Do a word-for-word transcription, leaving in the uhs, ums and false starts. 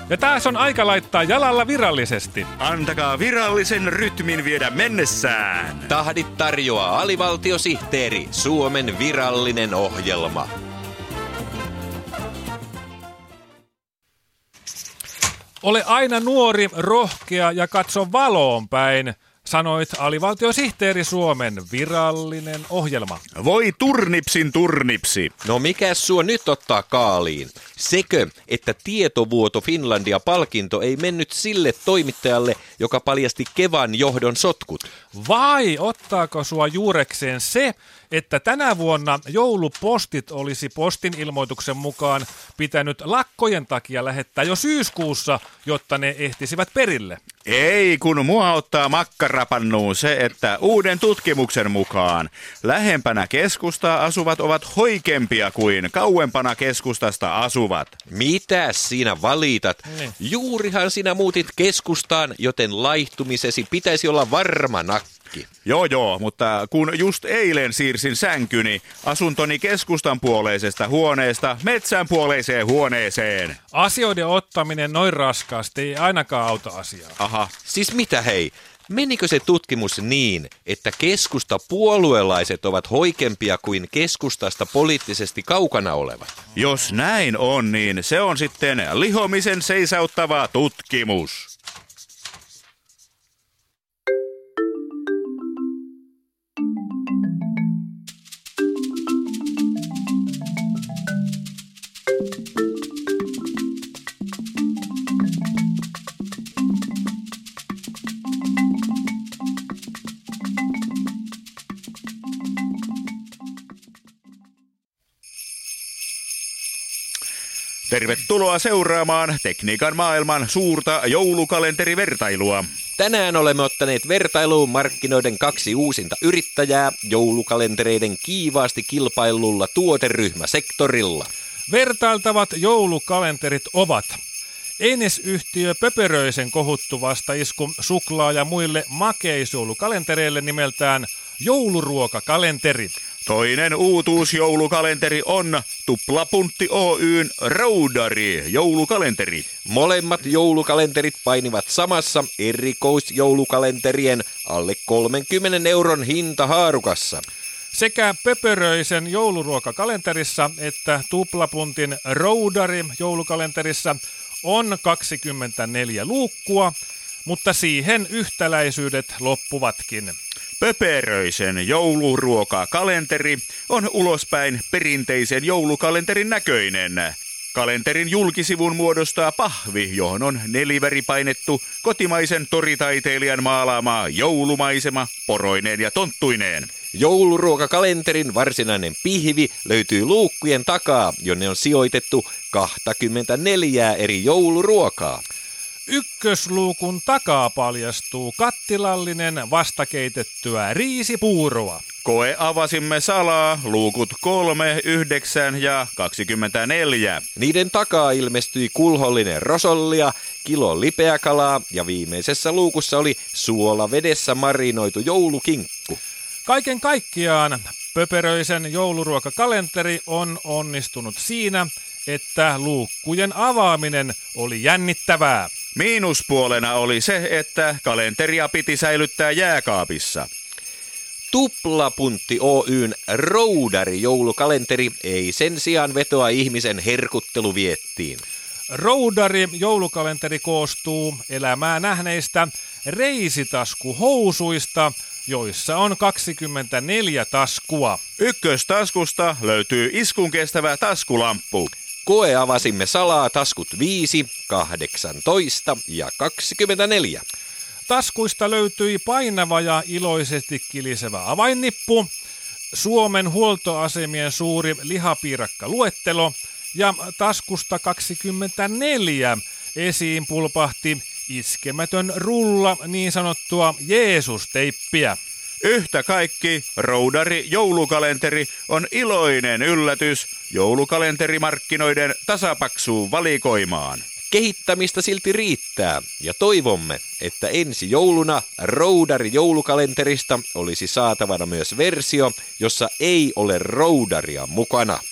Ja taas on aika laittaa jalalla virallisesti. Antakaa virallisen rytmin viedä mennessään. Tahdit tarjoaa alivaltiosihteeri, Suomen virallinen ohjelma. Ole aina nuori, rohkea ja katso valoon päin, sanoit alivaltiosihteeri, Suomen virallinen ohjelma. Voi turnipsin turnipsi. No mikä sua nyt ottaa kaaliin? Sekö, että Tietovuoto Finlandia-palkinto ei mennyt sille toimittajalle, joka paljasti Kevan johdon sotkut? Vai ottaako sua juurekseen se, että tänä vuonna joulupostit olisi postin ilmoituksen mukaan pitänyt lakkojen takia lähettää jo syyskuussa, jotta ne ehtisivät perille? Ei, kun mua ottaa makkarapannuun se, että uuden tutkimuksen mukaan lähempänä keskustaa asuvat ovat hoikempia kuin kauempana keskustasta asuvat. Mitä sinä valitat? Niin. Juurihan sinä muutit keskustaan, joten laihtumisesi pitäisi olla varma nakki. Joo joo, mutta kun just eilen siirsin sänkyni asuntoni keskustan puoleisesta huoneesta metsän puoleiseen huoneeseen. Asioiden ottaminen noin raskaasti ei ainakaan auta asiaa. Aha. Siis mitä hei? Menikö se tutkimus niin, että keskusta puolueelaiset ovat hoikempia kuin keskustasta poliittisesti kaukana olevat? Jos näin on, niin se on sitten lihomisen seisauttava tutkimus. Tervetuloa seuraamaan tekniikan maailman suurta joulukalenterivertailua. Tänään olemme ottaneet vertailuun markkinoiden kaksi uusinta yrittäjää joulukalentereiden kiivaasti kilpailulla tuoteryhmäsektorilla. Vertailtavat joulukalenterit ovat Eines-yhtiö Pöperöisen kohuttu vastaisku suklaa- ja muille makeisjoulukalentereille nimeltään jouluruokakalenteri. Toinen uutuus joulukalenteri on Tuplapuntti Oyn Roudari joulukalenteri. Molemmat joulukalenterit painivat samassa erikoisjoulukalenterien alle kolmenkymmenen euron hintahaarukassa. Sekä Pöperöisen jouluruokakalenterissa että Tuplapuntin Roudari joulukalenterissa on kaksikymmentäneljä luukkua, mutta siihen yhtäläisyydet loppuvatkin. Pöperöisen jouluruokakalenteri on ulospäin perinteisen joulukalenterin näköinen. Kalenterin julkisivun muodostaa pahvi, johon on neliväripainettu kotimaisen toritaiteilijan maalaama joulumaisema poroineen ja tonttuineen. Jouluruokakalenterin varsinainen pihvi löytyy luukkujen takaa, jonne on sijoitettu kaksikymmentäneljä eri jouluruokaa. Ykkösluukun takaa paljastuu kattilallinen vastakeitettyä riisipuuroa. Koe avasimme salaa luukut kolme, yhdeksän ja kaksikymmentäneljä. Niiden takaa ilmestyi kulhollinen rosollia, kilo lipeäkalaa ja viimeisessä luukussa oli suolavedessä marinoitu joulukinkku. Kaiken kaikkiaan Pöperöisen jouluruokakalenteri on onnistunut siinä, että luukkujen avaaminen oli jännittävää. Miinuspuolena oli se, että kalenteria piti säilyttää jääkaapissa. Tuplapuntti Oyn Roudari joulukalenteri ei sen sijaan vetoa ihmisen herkutteluviettiin. Roudari joulukalenteri koostuu elämää nähneistä reisitaskuhousuista, joissa on kaksikymmentäneljä taskua. Ykköstaskusta löytyy iskun kestävä taskulamppu. Koe avasimme salaa taskut viisi, kahdeksantoista ja kaksikymmentäneljä. Taskuista löytyi painava ja iloisesti kilisevä avainnippu, Suomen huoltoasemien suuri lihapiirakkaluettelo ja taskusta kaksikymmentäneljä esiin pulpahti iskemätön rulla niin sanottua Jeesus-teippiä. Yhtä kaikki Roudari joulukalenteri on iloinen yllätys joulukalenterimarkkinoiden tasapaksuun valikoimaan. Kehittämistä silti riittää ja toivomme, että ensi jouluna Roudari joulukalenterista olisi saatavana myös versio, jossa ei ole roudaria mukana.